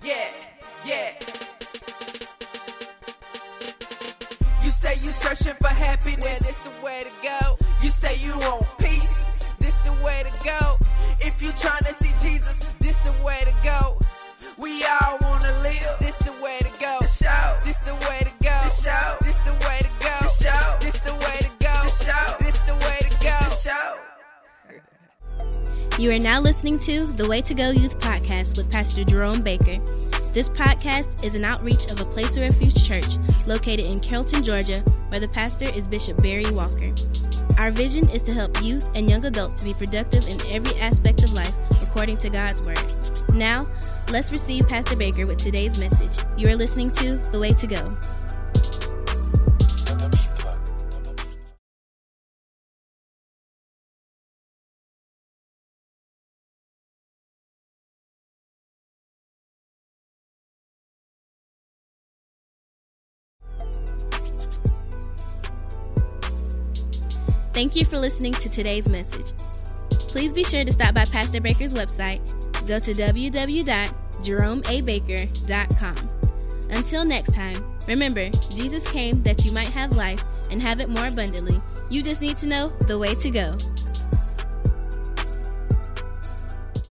Yeah. You say you searching for happiness, this the way to go. You say you want peace, this the way to go. If you tryna see Jesus, this the way to go. We all wanna live, this the way to go. The show, this the way to go. The show, this the way to go. The show, this the way to go. The show, this the way to go. The show. You are now listening to the Way to Go Youth Podcast with Pastor Jerome Baker. This podcast is an outreach of a Place of Refuge Church located in Carrollton, Georgia, where the pastor is Bishop Barry Walker. Our vision is to help youth and young adults to be productive in every aspect of life according to God's Word. Now, let's receive Pastor Baker with today's message. You are listening to The Way to Go. Thank you for listening to today's message. Please be sure to stop by Pastor Baker's website. Go to www.jeromeabaker.com. Until next time, remember, Jesus came that you might have life and have it more abundantly. You just need to know the way to go.